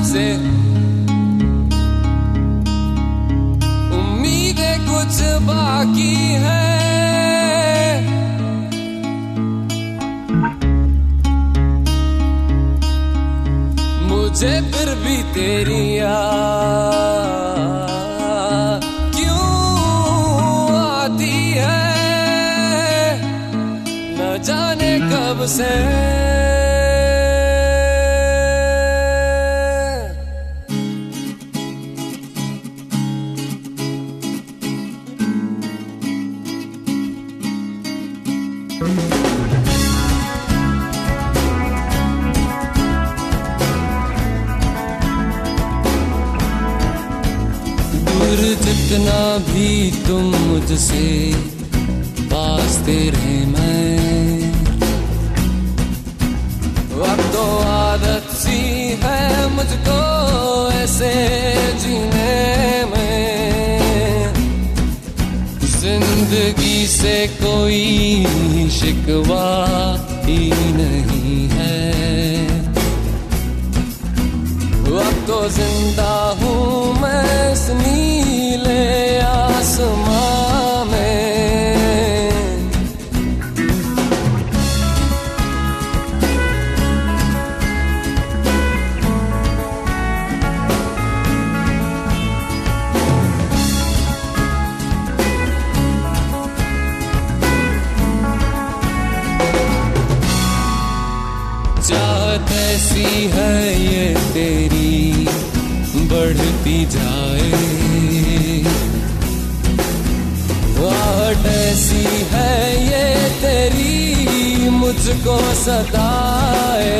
से उम्मीदें कुछ बाकी है। मुझे फिर भी तेरी याद क्यों आती है, न जाने कब से। दूर जितना भी तुम मुझसे पास तेरे मैं, अब तो आदत सी है मुझको ऐसे जीने में। जिंदगी से कोई शिकवा ही नहीं है, अब तो जिंदा हूँ मैं इस नीले आसमां में। चाहत ऐसी है ये तेरी बढ़ती जाए, आहट ऐसी है ये तेरी मुझको सताए।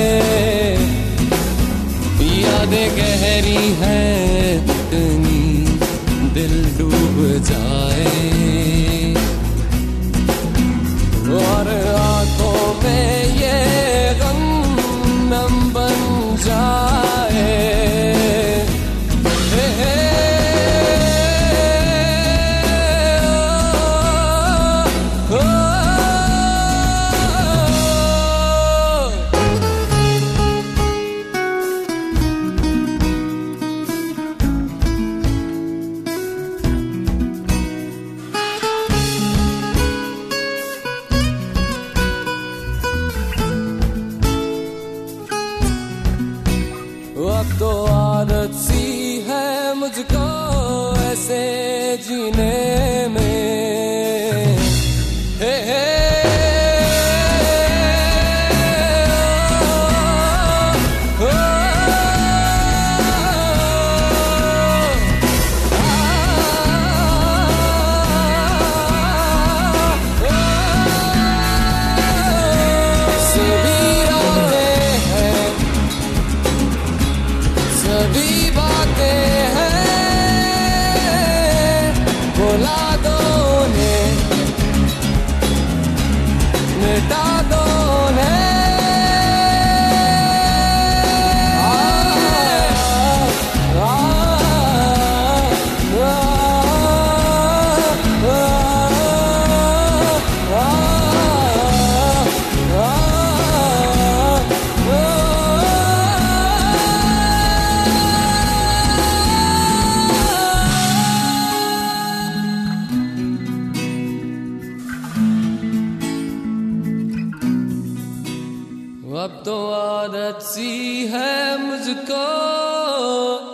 यादें गहरी हैं इतनी दिल डूब जाए, और आंखों में ये गम नम बन जाए। अब तो आदत सी है मुझको ऐसे जीने में। हे हे सभी बातें हैं भुला दो ने, मिटा दो ने। अब तो आदत सी है मुझको